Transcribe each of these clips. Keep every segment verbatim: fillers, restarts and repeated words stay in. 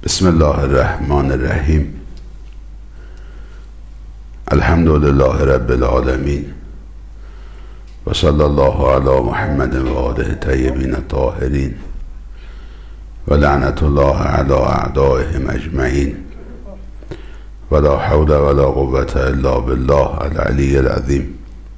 بسم الله الرحمن الرحیم. الحمد لله رب العالمین و صلی الله علی محمد و آله الطیبین الطاهرین و لعنت الله علی اعدائهم اجمعین و لا حول ولا قوة الا بالله العلی العظیم.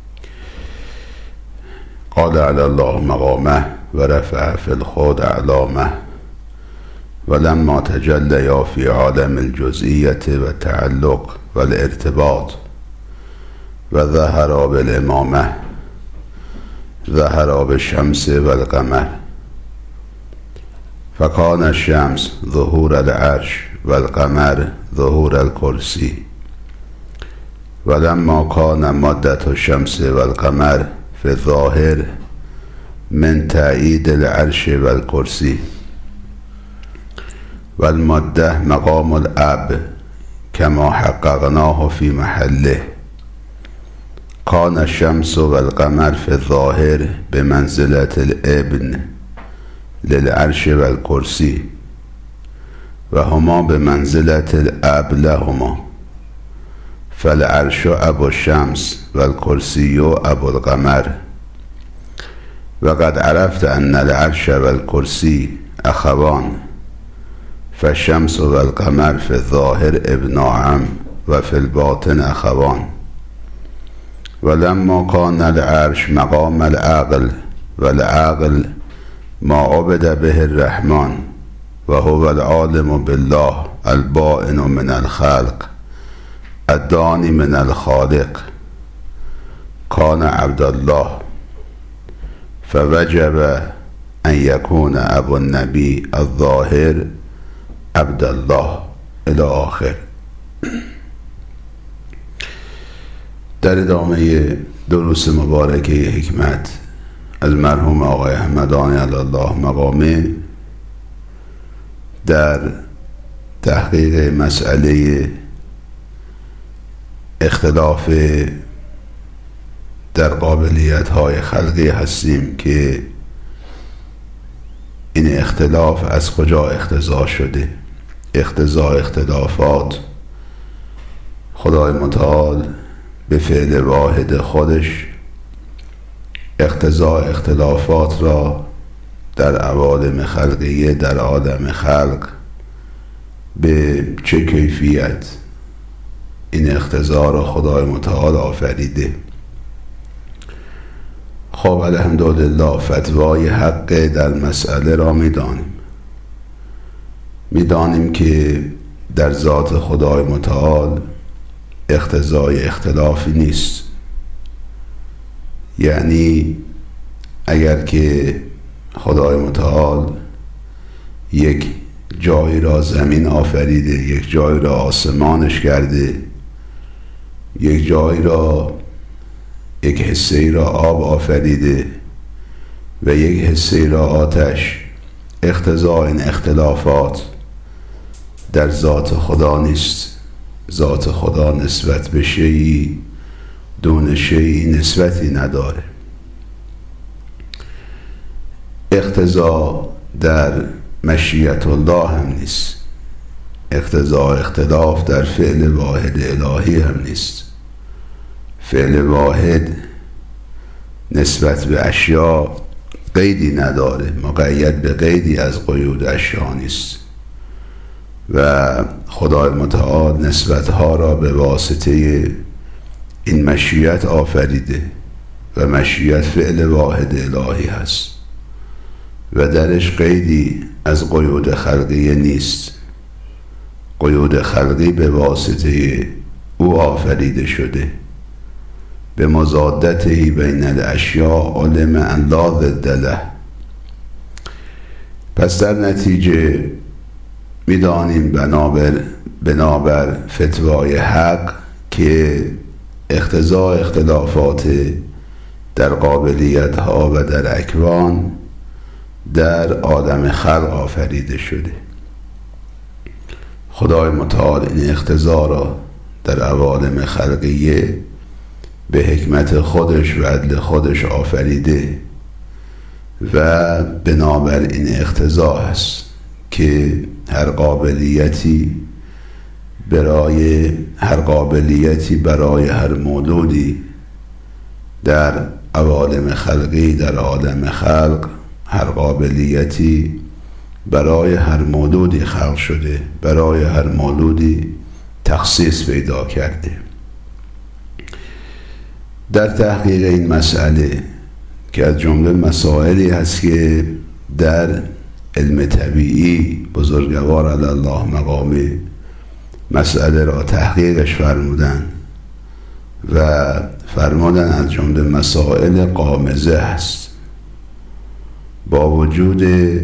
قال علی الله مقامه و رفع فی الخود علامه ولما تجلیا فی عالم الجزئیت و تعلق و الارتباط و ظهر بالامامه ظهر بالشمس و القمر فکان الشمس ظهور العرش و القمر ظهور الکرسی ولما کان مدة الشمس و القمر فی الظاهر من تأیید العرش و الکرسی والماده مقام الاب كما حققناه في محله. كان الشمس والقمر في الظاهر بمنزلة الابن للعرش والكرسي وهما بمنزلة الاب لهما، فالعرش ابو الشمس والكرسي ابو القمر. وقد عرفت ان العرش والكرسي اخوان، فالشمس و القمر فی الظاهر ابنا عم و فی الباطن اخوان. ولما کان العرش مقام العقل و العقل ما عبد به الرحمن و هو العالم بالله البائن من الخلق الدانی من الخالق، کان عبد الله فوجب ان یکون ابو النبی الظاهر عبدالله الی آخر. در ادامه دروس مبارکه حکمت از مرحوم آقای همدانی علی الله مقامه در تحقیق مسئله اختلاف در قابلیت های خلقی هستیم که این اختلاف از کجا اختزا شده. اختزا اختلافات خدای متعال به فعل واحد خودش اختزا اختلافات را در عوالم خلقیه در عالم خلق به چه کیفیت این اختزا را خدای متعال آفریده. خب الحمدلله فتوای حق در مسئله را میدانیم میدانیم که در ذات خدای متعال اختزای اختلافی نیست. یعنی اگر که خدای متعال یک جایی را زمین آفریده، یک جایی را آسمانش کرده، یک جایی را یک حصه ای را آب آفریده و یک حصه ای را آتش، اختزا این اختلافات در ذات خدا نیست. ذات خدا نسبت به شیئی دون شیئی نسبتی نداره. اختزا در مشیت الله هم نیست. اختزا اختلاف در فعل واحد الهی هم نیست. فعل واحد نسبت به اشیا قیدی نداره، مقید به قیدی از قیود اشیا نیست و خدای متعال نسبتها را به واسطه این مشیت آفریده و مشیت فعل واحد الهی هست و درش قیدی از قیود خلقی نیست. قیود خلقی به واسطه او آفریده شده. به مضادته بین الاشیاء علم ان لا ضد له. پس در نتیجه میدانیم بنابر بنابر فتوای حق که اختزا اختلافات در قابلیت ها و در اکوان در عالم خلق آفریده شده. خدای متعال این اختزا را در عوالم خلقیه به حکمت خودش و عدل خودش آفریده و بنابر این اقتضا هست که هر قابلیتی برای هر قابلیتی برای هر مولودی در عوالم خلقی، در عالم خلق هر قابلیتی برای هر مولودی خلق شده، برای هر مولودی تخصیص پیدا کرده. در تحقیق این مسئله که از جمله مسائلی هست که در علم طبیعی بزرگوار علی الله مقامه مسئله را تحقیقش فرمودن و فرمودن از جمله مسائل غامضه هست، با وجود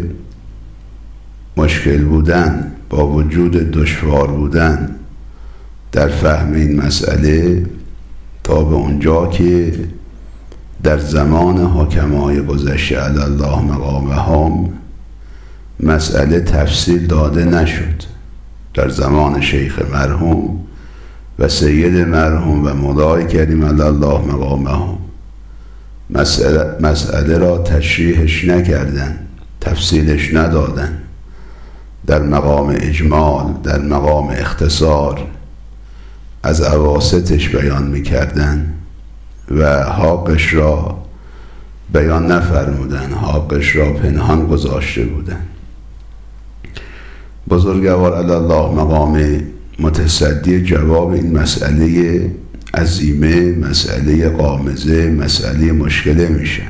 مشکل بودن، با وجود دشوار بودن در فهم این مسئله، تا به اونجا که در زمان حکمای گذشته علی الله مقامهم مسئله تفصیل داده نشد. در زمان شیخ مرحوم و سید مرحوم و مولای کریم علی الله مقامهم مسئله, مسئله را تشریحش نکردن، تفصیلش ندادن، در مقام اجمال، در مقام اختصار از اواسطش بیان میکردن و حقش را بیان نفرمودن، حقش را پنهان گذاشته بودن. بزرگوار علی الله مقام متصدی جواب این مسئله عظیمه، مسئله غامضه، مسئله مشکله میشه.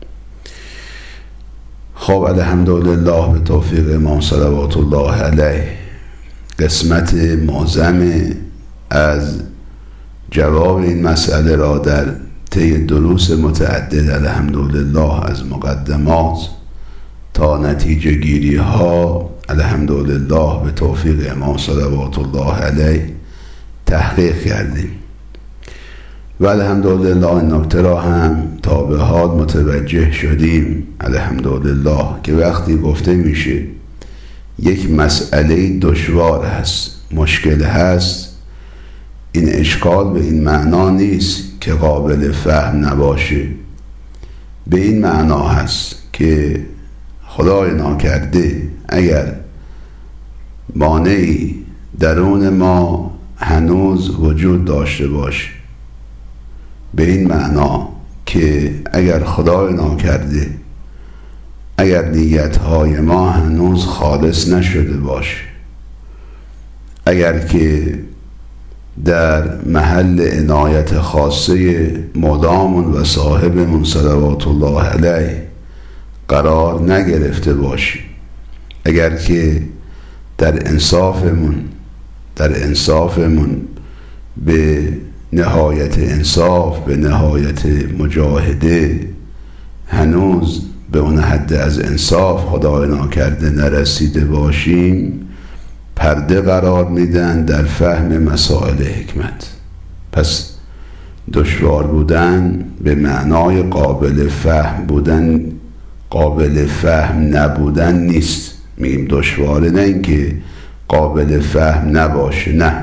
خب الحمدلله به توفیق امام صلوات الله علیه قسمت معظم از جواب این مسئله را در طی دروس متعدد الحمدلله از مقدمات تا نتیجه گیری ها الحمدلله به توفیق امام صلوات الله علیه تحقیق کردیم و الحمدلله این نکته را هم تا به حال متوجه شدیم الحمدلله که وقتی گفته میشه یک مسئله دشوار هست، مشکل هست، این اشکال به این معنا نیست که قابل فهم نباشه، به این معنا هست که خدای ناکرده اگر مانعی درون ما هنوز وجود داشته باشه، به این معنا که اگر خدای ناکرده اگر نیتهای ما هنوز خالص نشده باشه، اگر که در محل عنایت خاصه مدامون و صاحبمون صلوات الله علیه قرار نگرفته باشیم، اگر که در انصافمون در انصافمون به نهایت انصاف، به نهایت مجاهده هنوز به اون حد از انصاف خدای ناکرده نرسیده باشیم، پرده قرار میدن در فهم مسائل حکمت. پس دشوار بودن به معنای قابل فهم بودن، قابل فهم نبودن نیست. میگیم دشواره، نه اینکه قابل فهم نباشه، نه،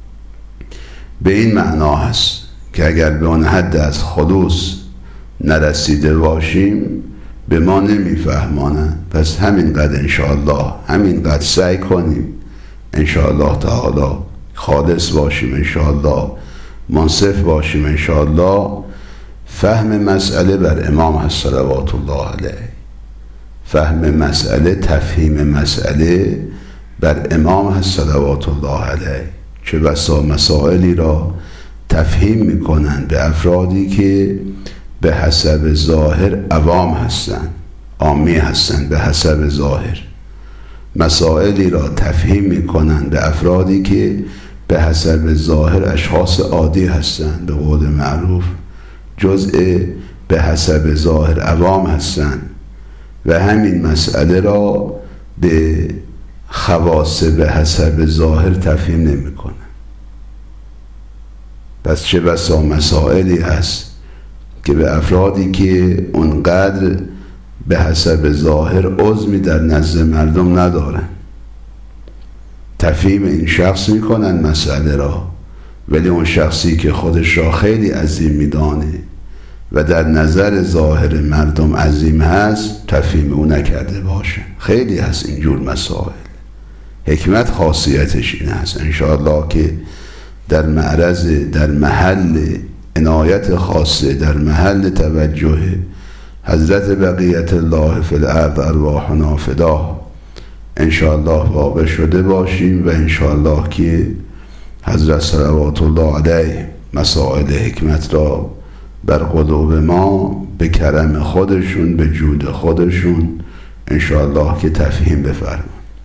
به این معنا هست که اگر به اون حد از خلوص نرسیده باشیم به ما نمیفهمانن. پس همینقدر انشاءالله همینقدر سعی کنیم انشاءالله تعالی خالص باشیم، انشاءالله منصف باشیم، انشاءالله فهم مسئله بر امام هست صلوات الله علیه، فهم مسئله، تفهیم مسئله بر امام هست صلوات الله علیه. چه بسا مسائلی را تفهیم میکنن به افرادی که به حسب ظاهر عوام هستند، عامی هستند، به حسب ظاهر مسائلی را تفهیم میکنن به افرادی که به حسب ظاهر اشخاص عادی هستند، به قول معروف جزء به حسب ظاهر عوام هستند و همین مسئله را به خواص به حسب ظاهر تفهیم نمی کنن. پس چه بسا مسائلی هست که به افرادی که اونقدر به حسب ظاهر عزمی در نزد مردم ندارن تفهیم این شخص میکنن مسئله را، ولی اون شخصی که خودش را خیلی عظیم میدانه و در نظر ظاهر مردم عظیم هست تفهیم او نکرده باشه. خیلی هست اینجور مسائل. حکمت خاصیتش این هست انشاءالله که در معرض در محل عنایت خاصه، در محل توجه حضرت بقیت الله فی الارض ارواحنا فداه انشاءالله واقع شده باشیم و انشاءالله که حضرت صلوات الله علیه مسائل حکمت را بر قلوب ما به کرم خودشون، به جود خودشون انشاءالله که تفهیم بفرمایند.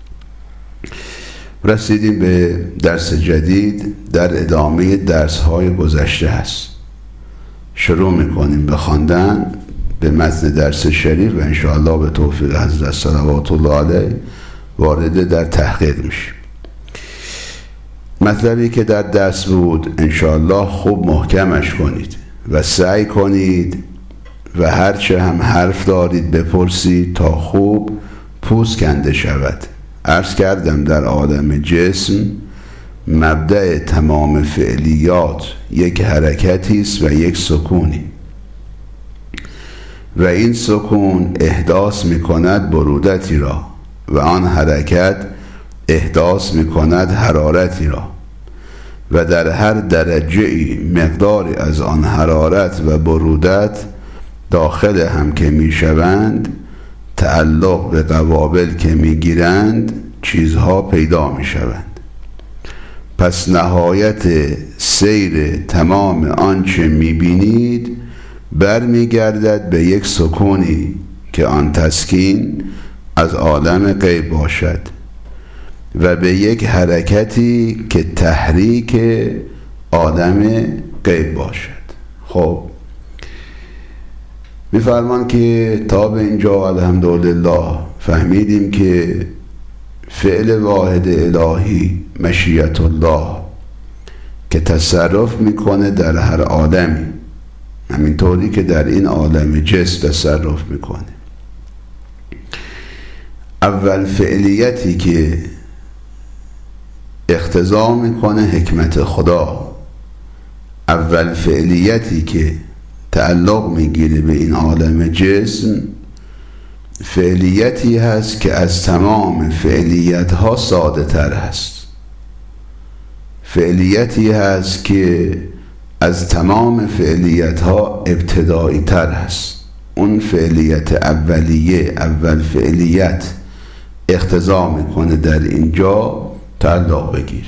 رسیدیم به درس جدید در ادامه درس های گذشته هست. شروع میکنیم به خواندن به متن درس شریف و انشاءالله به توفیق حضرت صلوات الله علیه وارد در تحقیق میشیم. مطلبی که در درس بود انشاءالله خوب محکمش کنید و سعی کنید و هرچه هم حرف دارید بپرسید تا خوب پوست کنده شود. عرض کردم در عالم جسم مبدأ تمام فعلیات یک حرکتی است و یک سکونی و این سکون احداث می کند برودتی را و آن حرکت احداث می کند حرارتی را و در هر درجه‌ای مقداری از آن حرارت و برودت داخل هم که می شوند تعلق به قوابل که می گیرند چیزها پیدا می شوند. پس نهایت سیر تمام آنچه می بینید بر می گردد به یک سکونی که آن تسکین از عالم غیب باشد و به یک حرکتی که تحریک عالم غیب باشد. خب می‌فرمان که تا به اینجا الحمدلله فهمیدیم که فعل واحد الهی مشیت الله که تصرف میکنه در هر عالمی، همینطوری که در این عالم جسم تصرف میکنه. اول فعلیتی که اقتضا میکنه حکمت خدا، اول فعلیتی که تعلق میگیره به این عالم جسم فعلیتی هست که از تمام فعلیت ها ساده تر هست. فعلیتی هست که از تمام فعلیت ها ابتدایی تر هست. اون فعلیت اولیه، اول فعلیت اقتضا میکنه در اینجا تعلق بگیره.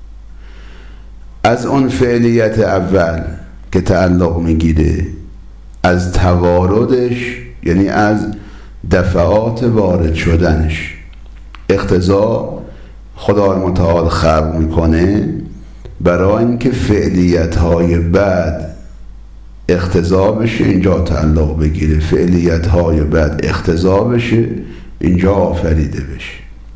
از اون فعلیت اول که تعلق میگیره از تواردش، یعنی از دفعات وارد شدنش اقتضا خدای متعال خلق میکنه برای اینکه فعلیت های بعد اقتضا بشه اینجا تعلق بگیره، فعلیت های بعد اقتضا بشه اینجا آفریده بشه.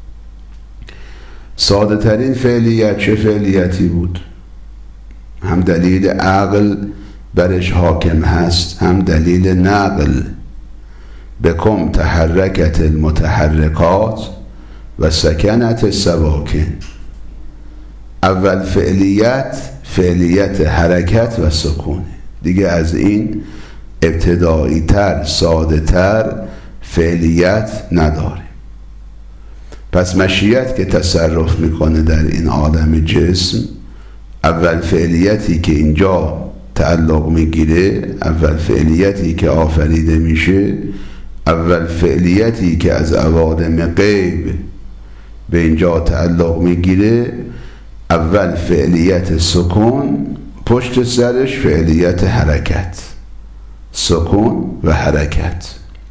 ساده ترین فعلیت چه فعلیتی بود؟ هم دلیل عقل برش حاکم هست، هم دلیل نقل. بکم تحرکت المتحرکات و سکنت سواکن. اول فعلیت فعلیت حرکت و سکونه، دیگه از این ابتدایی تر ساده تر فعلیت نداره. پس مشیت که تصرف میکنه در این عالم جسم، اول فعلیتی که اینجا تعلق میگیره، اول فعلیتی که آفریده میشه، اول فعلیتی که از عوالم غیب به اینجا تعلق میگیره، اول فعلیت سکون، پشت سرش فعلیت حرکت، سکون و حرکت.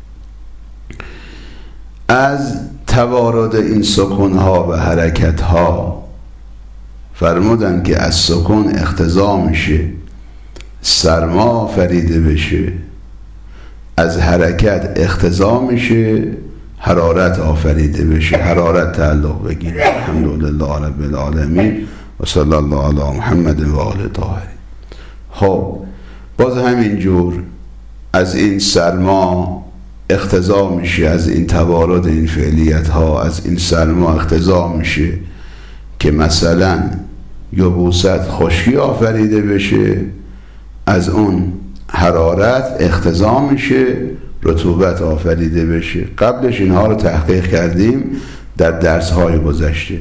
از توارد این سکون ها و حرکت ها فرمودن که از سکون اقتضا میشه سرما آفریده بشه، از حرکت اقتضا میشه حرارت آفریده بشه، حرارت تعلق بگیره. الحمدلله رب العالمین و صلی الله علی محمد و آل طاهرین. خب باز همینجور از این سرما اقتضا میشه، از این توارد این فعلیت ها از این سرما اقتضا میشه که مثلا یبوست خشکی آفریده بشه، از اون حرارت اختزا میشه، رطوبت آفریده بشه. قبلش اینها رو تحقیق کردیم در درس های گذشته.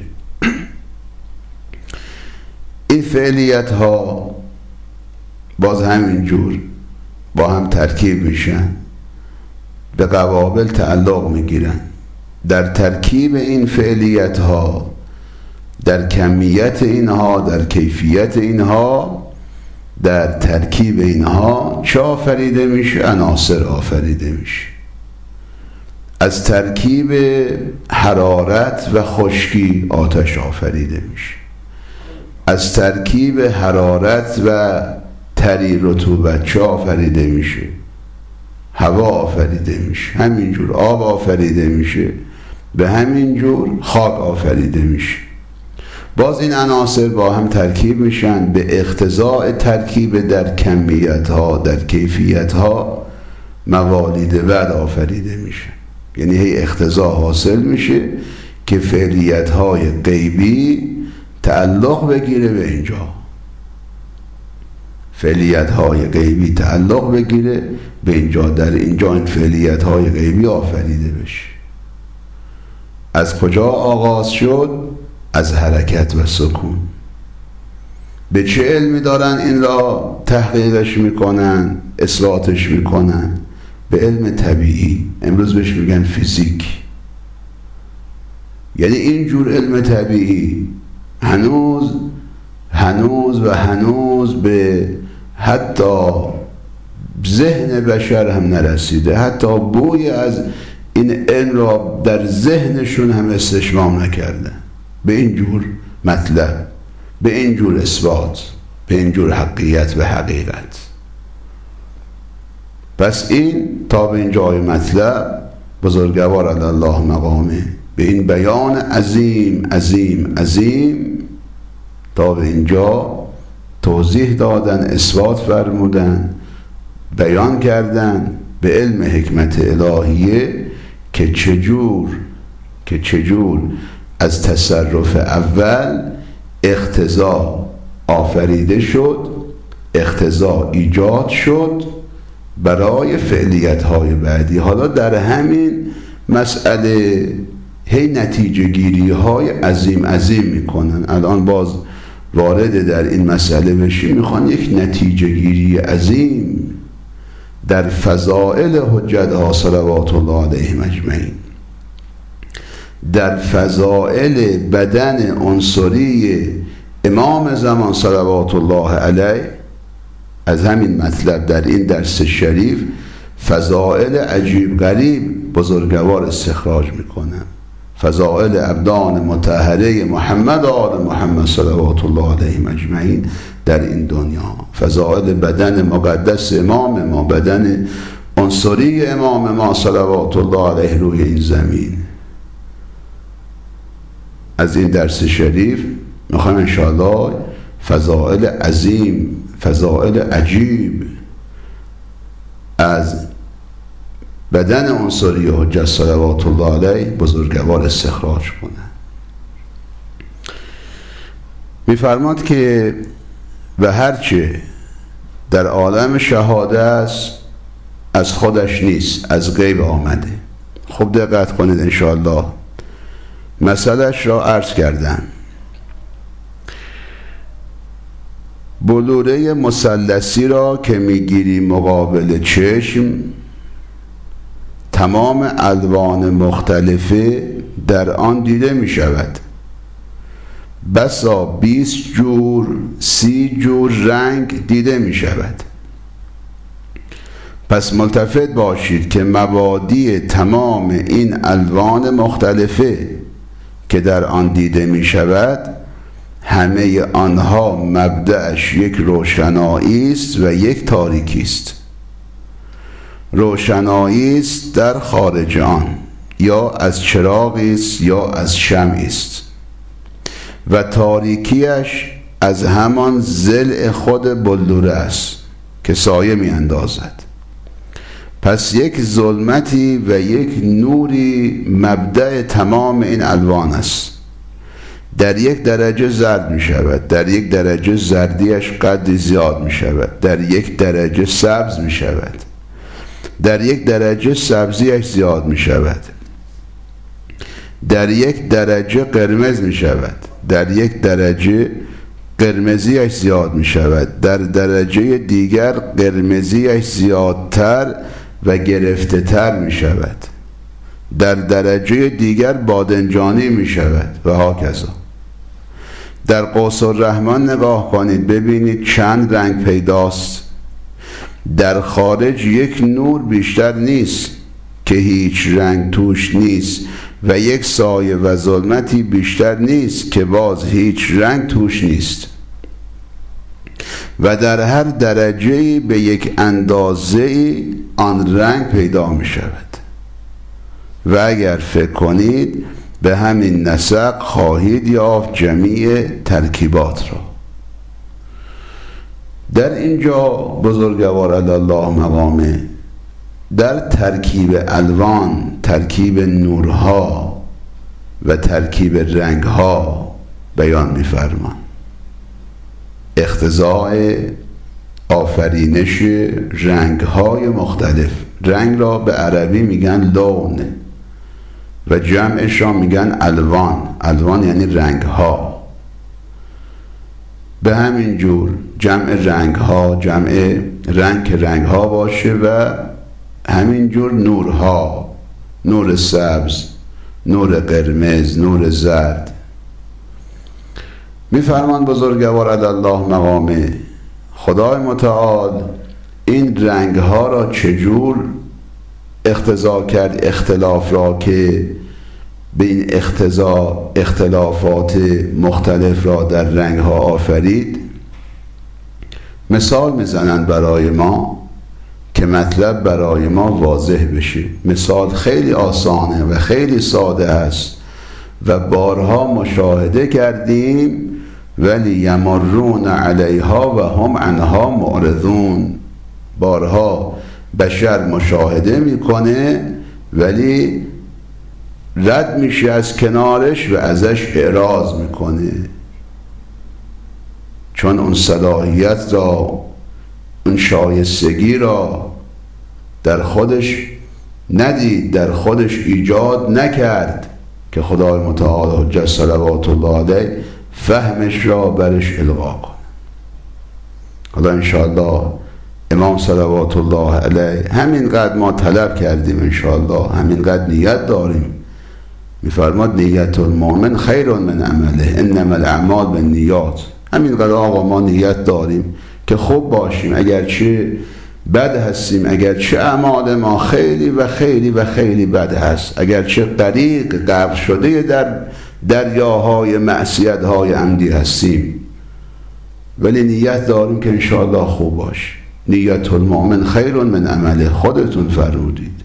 این فعلیت ها باز همین جور با هم ترکیب میشن، به قوابل تعلق میگیرن. در ترکیب این فعلیت ها، در کمیت اینها، در کیفیت اینها، در ترکیب اینها چه آفریده میشه؟ عناصر آفریده میشه. از ترکیب حرارت و خشکی آتش آفریده میشه. از ترکیب حرارت و تری رطوبت چه آفریده میشه؟ هوا آفریده میشه. همینجور آب آفریده میشه، به همین جور خاک آفریده میشه. باز این عناصر با هم ترکیب میشن، به اقتضاء ترکیب در کمیت ها، در کیفیت ها موالید ود آفریده میشه. یعنی هی اقتضا حاصل میشه که فعلیت های غیبی تعلق بگیره به اینجا، فعلیت های غیبی تعلق بگیره به اینجا، در اینجا این فعلیت های غیبی آفریده بشه. از کجا آغاز شد؟ از حرکت و سکون. به چه علمی دارن این را تحقیقش میکنن، اثباتش میکنن؟ به علم طبیعی، امروز بهش میگن فیزیک. یعنی اینجور علم طبیعی هنوز هنوز و هنوز به حتی ذهن بشر هم نرسیده، حتی بوی از این علم را در ذهنشون هم استشمام نکردن. به اینجور مطلب، به اینجور اثبات، به اینجور حقیقت و حقیقت. پس این تا به اینجای مطلب بزرگوار علی الله مقامه، به این بیان عظیم عظیم عظیم تا به اینجا توضیح دادن، اثبات فرمودن، بیان کردن به علم حکمت الهیه که چجور که چجور از تصرف اول اقتضا آفریده شد، اقتضا ایجاد شد برای فعلیت های بعدی. حالا در همین مسئله هی نتیجه گیری های عظیم عظیم میکنن. الان باز وارد در این مسئله بشیم، میخوان یک نتیجه گیری عظیم در فضائل حجت ها صلوات الله علیهم اجمعین، در فضائل بدن عنصری امام زمان صلوات الله علیه. از همین مطلب در این درس شریف فضائل عجیب غریب بزرگوار استخراج میکنن. فضائل ابدان مطهره محمد آل محمد صلوات الله علیهم اجمعین در این دنیا، فضائل بدن مقدس امام ما، بدن عنصری امام ما صلوات الله علیه روی این زمین. از این درس شریف میخوایم انشاءالله فضائل عظیم، فضائل عجیب از بدن عنصری حجت صلوات الله علیه بزرگوار استخراج کنه. میفرماد که و هرچه در عالم شهاده است از خودش نیست، از غیب آمده. خوب دقت کنید انشاءالله. مسئلهش را عرض کردم. بلوره مثلثی را که میگیری مقابل چشم، تمام الوان مختلفه در آن دیده می شود. بسا بیست جور، سی جور رنگ دیده می شود. پس ملتفت باشید که مبادی تمام این الوان مختلفه که در آن دیده می شود، همه آنها مبدأش یک روشنایی است و یک تاریکی است. روشنایی است در خارج آن، یا از چراغی است یا از شمعی است، و تاریکیش از همان ضلع خود بلوره است که سایه می اندازد. پس یک ظلمتی و یک نوری مبدأ تمام این الوان است. در یک درجه زرد می شود، در یک درجه زردیش قدری زیاد می شود، در یک درجه سبز می شود، در یک درجه سبزیش زیاد می شود، در یک درجه قرمز می شود، در یک درجه قرمزیش زیاد می شود، در درجه دیگر قرمزیش زیادتر و گرفته تر می شود، در درجه دیگر بادنجانی می شود و هاکذا. در قوس الرحمن نگاه کنید ببینید چند رنگ پیداست. در خارج یک نور بیشتر نیست که هیچ رنگ توش نیست و یک سایه و ظلمتی بیشتر نیست که باز هیچ رنگ توش نیست و در هر درجه به یک اندازه آن رنگ پیدا می شود و اگر فکر کنید به همین نسق خواهید یافت جمیع ترکیبات را. در اینجا بزرگوار الله مقامه در ترکیب الوان، ترکیب نورها و ترکیب رنگها بیان می‌فرماند. اقتضاء آفرینش رنگهای مختلف. رنگ را به عربی میگن لون و جمعش را میگن الوان. الوان یعنی رنگها. به همین جور جمع رنگها، جمع رنگ که رنگها باشه و همین جور نورها، نور سبز، نور قرمز، نور زرد. میفرمان بزرگوار الله مقامه خدای متعال این رنگها را چجور اقتضا کرد اختلاف را که به این اقتضا اختلافات مختلف را در رنگها آفرید. مثال میزنند برای ما که مطلب برای ما واضح بشه. مثال خیلی آسانه و خیلی ساده است و بارها مشاهده کردیم ولی یمرون علیها و هم عنها معرضون. بارها بشر مشاهده میکنه ولی رد میشه از کنارش و ازش اعراض میکنه، چون اون صلاحیت را، اون شایستگی را در خودش ندید، در خودش ایجاد نکرد که خدای متعال حجت صلوات الله علیه فهمش را برش القا کنه. حالا انشاءالله امام صلوات الله علیه همینقدر ما طلب کردیم، انشاءالله همینقدر نیت داریم. میفرماد نیت المؤمن خیر من عمله انما الاعمال بالنیات. همینقدر آقا ما نیت داریم که خوب باشیم، اگرچه بد هستیم، اگرچه اعمال ما خیلی و خیلی و خیلی بد هست، اگرچه غریق غرق شده در دریاهای معصیت‌های عمدی هستیم، ولی نیت داریم که انشاءالله خوب باش. نیت المؤمن خیر من عمله. خودتون فرمودید.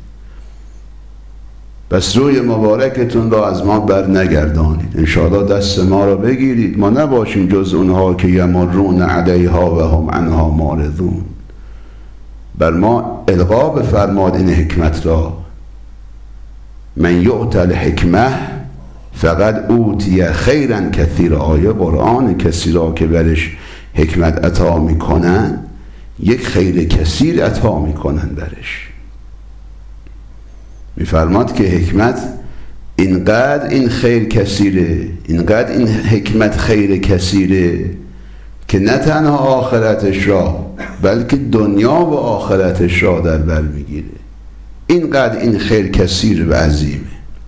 پس روی مبارکتون را از ما بر نگردانید. انشاءالله دست ما را بگیرید، ما نباشیم جز اونها که یمرون علیها و هم عنها معرضون. بر ما القا بفرماد این حکمت را. من یؤت الحکمه فقد اوتی خیرا کثیر. آیه قرآن کسی را که برش حکمت عطا میکنن یک خیر کثیر عطا میکنن برش. میفرماد که حکمت اینقدر این خیر کثیره، اینقدر این حکمت خیر کثیره که نه تنها آخرتش را بلکه دنیا و آخرتش را در بر میگیره. اینقدر این خیر کثیر و عظیمه.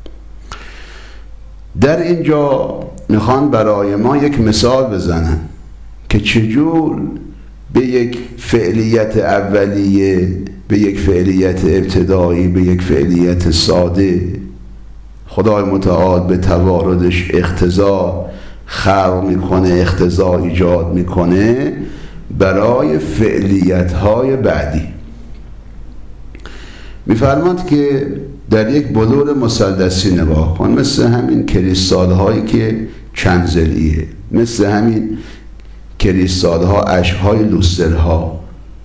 در اینجا میخوان برای ما یک مثال بزنن که چجور به یک فعلیت اولیه، به یک فعلیت ابتدایی، به یک فعلیت ساده خدای متعال به تواردش اقتضا خلق میکنه، اقتضا ایجاد میکنه برای فعلیت های بعدی. میفرماد که در یک بلور مسدسی نگاه کن، مثل همین کریستال هایی که چند ضلعیه، مثل همین کریستال ها، اشک های لوستر ها،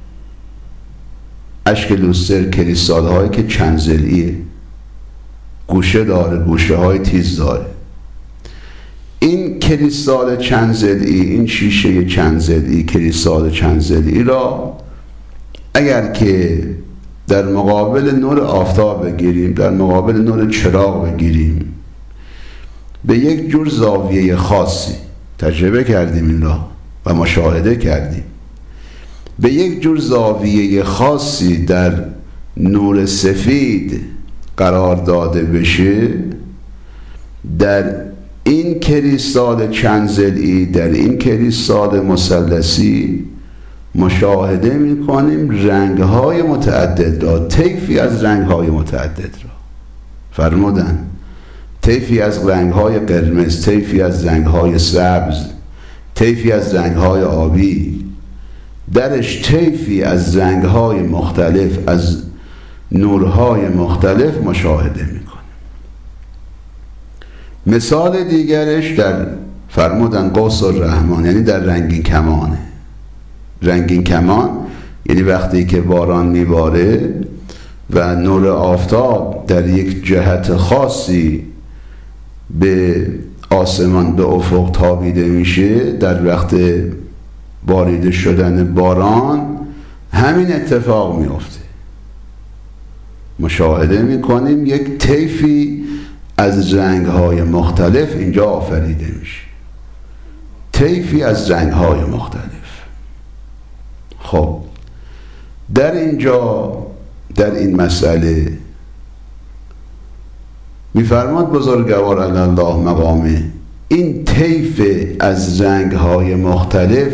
اشک لوستر، کریستال هایی که چند ضلعیه، گوشه داره، گوشه های تیز داره. این کریستال چند ضلعی، این شیشه چند ضلعی، کریستال چند ضلعی را اگر که در مقابل نور آفتاب بگیریم، در مقابل نور چراغ بگیریم، به یک جور زاویه خاصی تجربه کردیم این را و مشاهده کردیم، به یک جور زاویه خاصی در نور سفید قرار داده بشه، در این کریستال چند ضلعی، در این کریستال مثلثی مشاهده می‌کنیم رنگ‌های متعدد را، طیفی از رنگ‌های متعدد را. فرمودن طیفی از رنگ‌های قرمز، طیفی از رنگ‌های سبز، طیفی از رنگ‌های آبی، درش طیفی از رنگ‌های مختلف، از نورهای مختلف مشاهده می‌کنیم. مثال دیگرش در فرمودن قوس الرحمن، یعنی در رنگین کمانه. رنگین کمان یعنی وقتی که باران میباره و نور آفتاب در یک جهت خاصی به آسمان، به افق تابیده میشه، در وقت باریده شدن باران همین اتفاق میفته. مشاهده میکنیم یک طیفی از رنگ‌های مختلف اینجا آفریده میشه، طیفی از رنگ‌های مختلف. خب در اینجا در این مسئله میفرماد بزرگوار علی الله مقامه، این طیف از رنگ‌های مختلف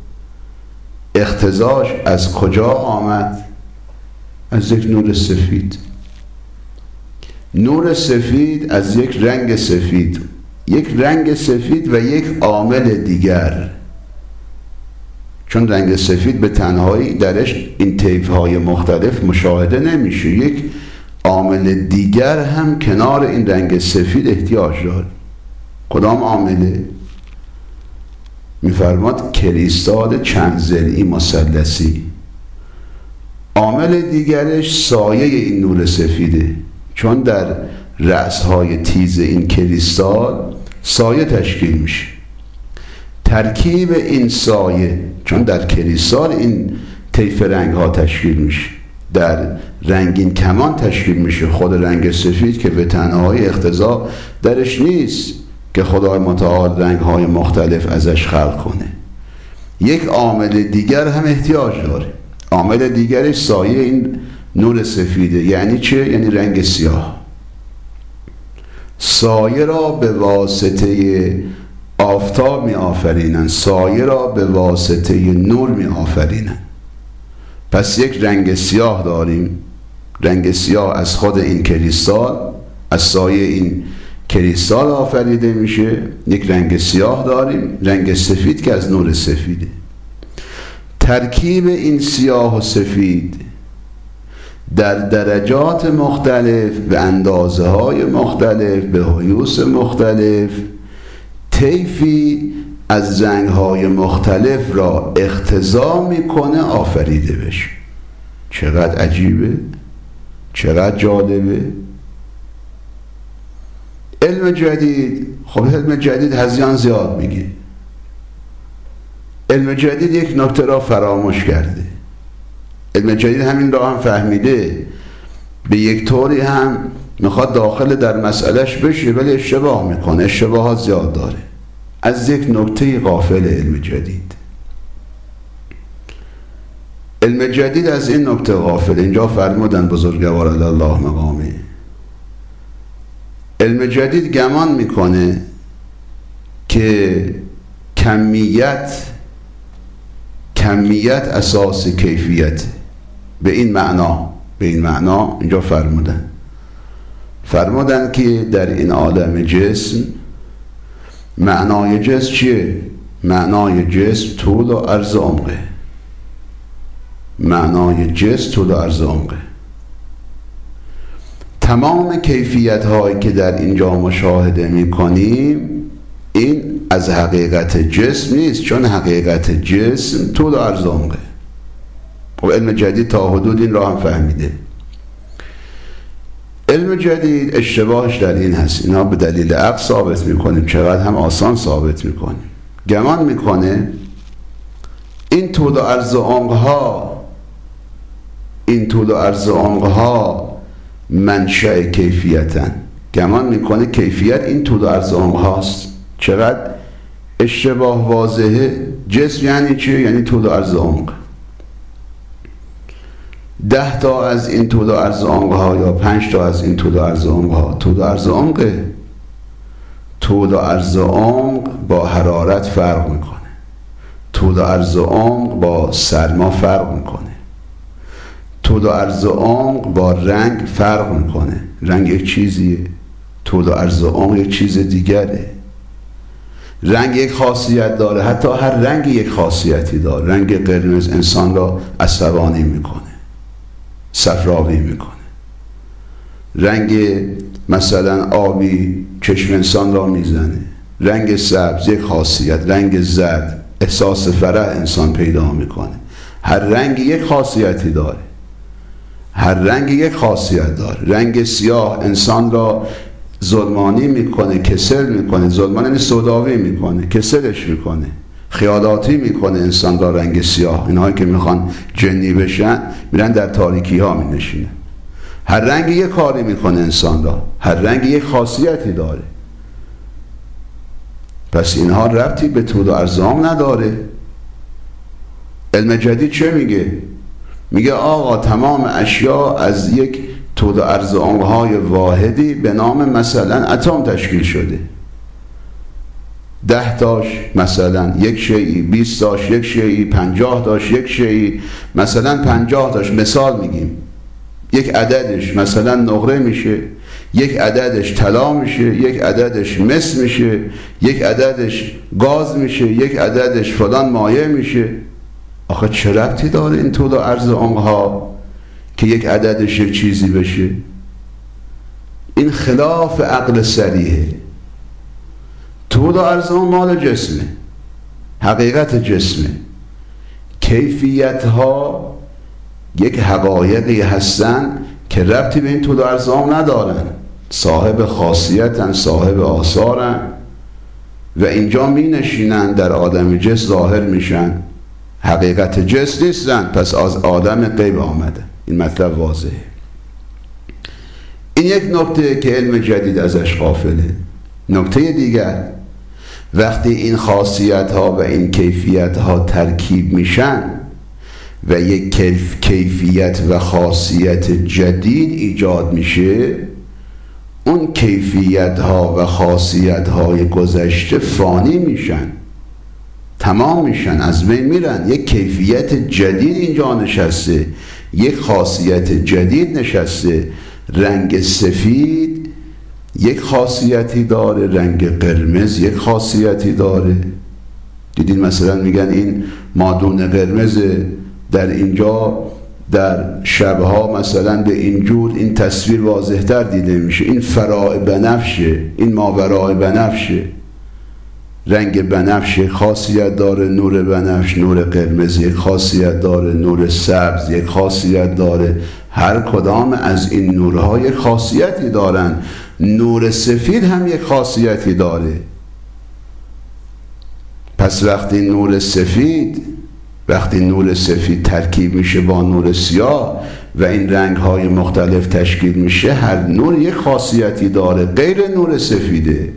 اقتضاش از کجا آمد؟ از یک نور سفید. نور سفید از یک رنگ سفید، یک رنگ سفید و یک عامل دیگر، چون رنگ سفید به تنهایی درش این طیف‌های مختلف مشاهده نمیشه، یک عامل دیگر هم کنار این رنگ سفید احتیاج داره. کدام عامله؟ میفرماد کریستال چند ضلعی مثلثی. عامل دیگرش سایه این نور سفیده، چون در رأس‌های تیز این کریستال سایه تشکیل میشه. ترکیب این سایه، چون در کریستال این طیف رنگ‌ها تشکیل میشه، در رنگین کمان تشکیل میشه. خود رنگ سفید که به تنهایی اقتضا درش نیست که خدای متعال رنگ‌های مختلف ازش خلق کنه، یک عامل دیگر هم احتیاج داره. عامل دیگرش سایه این نور سفیده. یعنی چه؟ یعنی رنگ سیاه. سایه را به واسطه آفتاب می آفرینن، سایه را به واسطه نور می آفرینن. پس یک رنگ سیاه داریم، رنگ سیاه از خود این کریستال، از سایه این کریستال آفریده میشه. یک رنگ سیاه داریم، رنگ سفید که از نور سفیده. ترکیب این سیاه و سفید در درجات مختلف، به اندازه های مختلف، به حیوث مختلف، طیفی از رنگ های مختلف را اقتضا میکنه آفریده بشه. چقدر عجیبه، چقدر جالبه. علم جدید، خب علم جدید هزیان زیاد میگه. علم جدید یک نکته را فراموش کرده. علم جدید همین را هم فهمیده، به یک طوری هم میخواد داخل در مسئلهش بشه، ولی اشتباه میکنه، اشتباهات زیاد داره. از یک نکته غافل علم جدید. علم جدید از این نکته غافل. اینجا فرمودن بزرگوار علی الله مقامه، علم جدید گمان میکنه که کمیت کمیت اساس کیفیت. به این معنا به این معنا اینجا فرمودن فرمودن که در این عالم جسم، معنای جسم چیه؟ معنای جسم طول و عرض عمقه. معنای جسم طول و عرض عمقه. تمام کیفیت هایی که در اینجا مشاهده می کنیم، این از حقیقت جسم نیست، چون حقیقت جسم طول و عرض عمقه. و علم جدید تا حدود این را هم فهمیده. علم جدید اشتباهش در این هست، اینا به دلیل عقل ثابت میکنیم، چقدر هم آسان ثابت میکنیم. گمان میکنه این طول و عرض و عمقها این طول و عرض و عمقها منشأ کیفیتن. گمان میکنه کیفیت این طول و عرض و عمقهاست. چقدر اشتباه واضحه. جسم یعنی چی؟ یعنی طول و عرض و عمق. ده تا از این طول و عرض و عمقها یا پنج تا از این طول و عرض و عمقها طول و عرض و عمقه. طول و عرض و عمق با حرارت فرق میکنه. طول و عرض و عمق با سرما فرق میکنه. طول و عرض و عمق با رنگ فرق میکنه. رنگ یک چیزیه، طول و عرض و عمق یک چیز دیگره. رنگ یک خاصیت داره، حتی هر رنگی یک خاصیتی داره. رنگ قرمز انسان را عصبانی میکنه، صفراوی میکنه. رنگ مثلا آبی چشم انسان را میزنه. رنگ سبز یک خاصیت. رنگ زرد احساس فرح انسان پیدا میکنه. هر رنگی یک خاصیتی داره. هر رنگی یک خاصیت داره. رنگ سیاه انسان را ظلمانی میکنه، کسل میکنه. ظلمانی یعنی سوداوی میکنه، کسلش میکنه، خیالاتی میکنه انسان را. رنگ سیاه، اینهایی که میخوان جنی بشن میرن در تاریکی ها می نشینن. هر رنگی یک کاری میکنه انسان را. هر رنگی یک خاصیتی داره. پس اینها ربطی به طول و عرض نداره. علم جدید چه میگه؟ میگه آقا تمام اشیاء از یک طول و عرض عمق‌های واحدی به نام مثلا اتم تشکیل شده. ده تاش مثلا یک شیئی، بیست تاش یک شیئی، پنجاه تاش یک شیئی. مثلا پنجاه تاش مثال میگیم، یک عددش مثلا نقره میشه، یک عددش طلا میشه، یک عددش مس میشه، یک عددش گاز میشه، یک عددش فلان مایع میشه. آخه چه ربطی داره این طول و عرض عمق‌ها که یک عددش یک چیزی بشه؟ این خلاف عقل صریحه. طول و عرض عمق مال جسمه، حقیقت جسمه. کیفیت ها یک حقایقی هستن که ربطی به این طول و عرض عمق ندارن. صاحب خاصیتن، صاحب آثارن و اینجا می نشینن، در آدم جسم ظاهر میشن. حقیقت جسم نیستن، پس از آدم غیب آمده. این مطلب واضحه. این یک نکته که علم جدید ازش غافله. نکته دیگر، وقتی این خاصیت ها و این کیفیت ها ترکیب میشن و یک کیف کیفیت و خاصیت جدید ایجاد میشه، اون کیفیت ها و خاصیت های گذشته فانی میشن، تمام میشن، از بین میرن. یک کیفیت جدید اینجا نشسته، یک خاصیت جدید نشسته. رنگ سفید یک خاصیتی داره، رنگ قرمز یک خاصیتی داره. دیدین مثلا میگن این مادون قرمز در اینجا در شبها مثلا به اینجور این تصویر واضحتر دیده میشه. این فراء بنفشه، این ماوراء بنفشه. رنگ بنفش یک خاصیت داره، نور بنفش، نور قرمز یک خاصیت داره، نور سبز یک خاصیت داره. هر کدام از این نورها یک خاصیتی دارن. نور سفید هم یک خاصیتی داره. پس وقتی نور سفید وقتی نور سفید ترکیب میشه با نور سیاه و این رنگ های مختلف تشکیل میشه، هر نور یک خاصیتی داره غیر نور سفیده.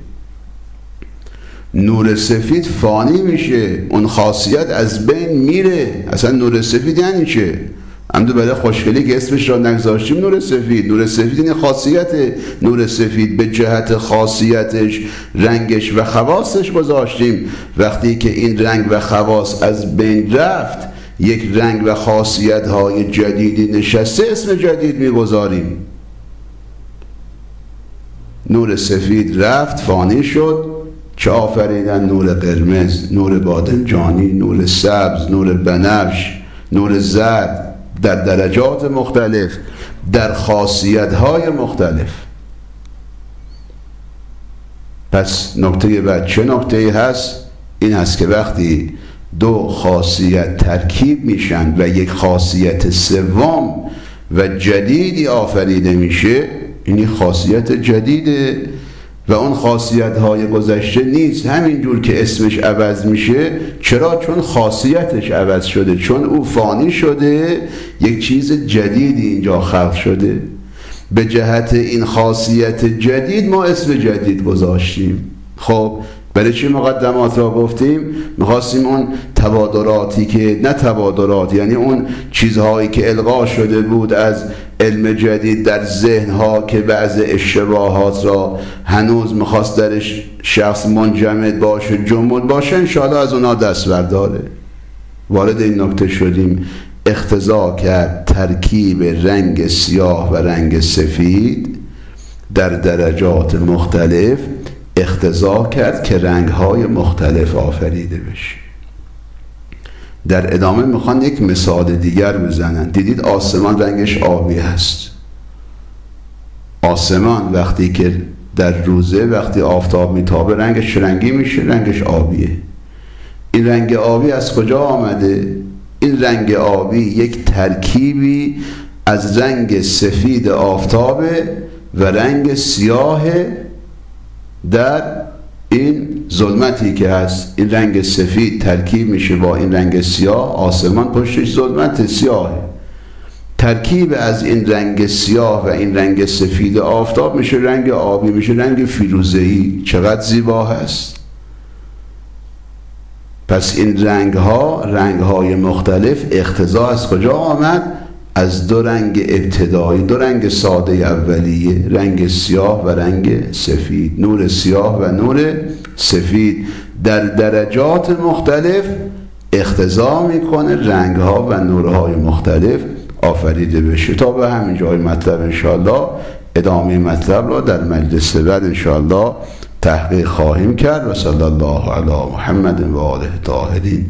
نور سفید فانی میشه، اون خاصیت از بین میره. اصلا نور سفید یعنی چه؟ همدو برای خوشگلی که اسمش را نگذاشتیم نور سفید. نور سفید این خاصیت نور سفید به جهت خاصیتش، رنگش و خواصش گذاشتیم. وقتی که این رنگ و خواص از بین رفت، یک رنگ و خاصیت های جدیدی نشسته، اسم جدید میگذاریم. نور سفید رفت، فانی شد. چه آفریدن؟ نور قرمز، نور بادمجانی، نور سبز، نور بنفش، نور زرد، در درجات مختلف، در خاصیت‌های مختلف. پس نکته بعد چه نکته‌ای هست؟ این هست که وقتی دو خاصیت ترکیب میشن و یک خاصیت سوم و جدیدی آفریده میشه، این خاصیت جدیده و اون خاصیت های گذشته نیست. همینجور که اسمش عوض میشه، چرا؟ چون خاصیتش عوض شده، چون او فانی شده، یک چیز جدیدی اینجا خلق شده. به جهت این خاصیت جدید ما اسم جدید گذاشتیم. خب برای چی مقدمات را گفتیم؟ میخواستیم اون تبادراتی که نه تبادرات، یعنی اون چیزهایی که القا شده بود از علم جدید در ذهنها که بعض اشتباهات را هنوز میخواست درش شخص منجمد باشه، جمود باشه، انشاءالله از اونا دست برداره. وارد این نکته شدیم. اقتضا کرد ترکیب رنگ سیاه و رنگ سفید در درجات مختلف، اقتضا کرد که رنگ‌های مختلف آفریده بشه. در ادامه میخوان یک مثال دیگر بزنن. دیدید آسمان رنگش آبی هست. آسمان وقتی که در روزه، وقتی آفتاب میتابه، رنگش رنگی میشه، رنگش آبیه. این رنگ آبی از کجا آمده؟ این رنگ آبی یک ترکیبی از رنگ سفید آفتابه و رنگ سیاه در این ظلمتی که هست. این رنگ سفید ترکیب میشه با این رنگ سیاه، آسمان پشتش ظلمت سیاه. ترکیب از این رنگ سیاه و این رنگ سفید آفتاب میشه رنگ آبی، میشه رنگ فیروزه‌ای. چقدر زیبا هست. پس این رنگ ها، رنگ های مختلف، اقتضا از کجا آمد؟ از دو رنگ ابتدایی، دو رنگ ساده اولیه، رنگ سیاه و رنگ سفید. نور سیاه و نور سفید در درجات مختلف اقتضا میکنه رنگ ها و نورهای مختلف آفریده بشه. تا به همین جای مطلب انشاءالله ادامه مطلب را در مجلس بعد انشاءالله تحقیق خواهیم کرد. و صلی الله علی محمد و آله الطاهرین.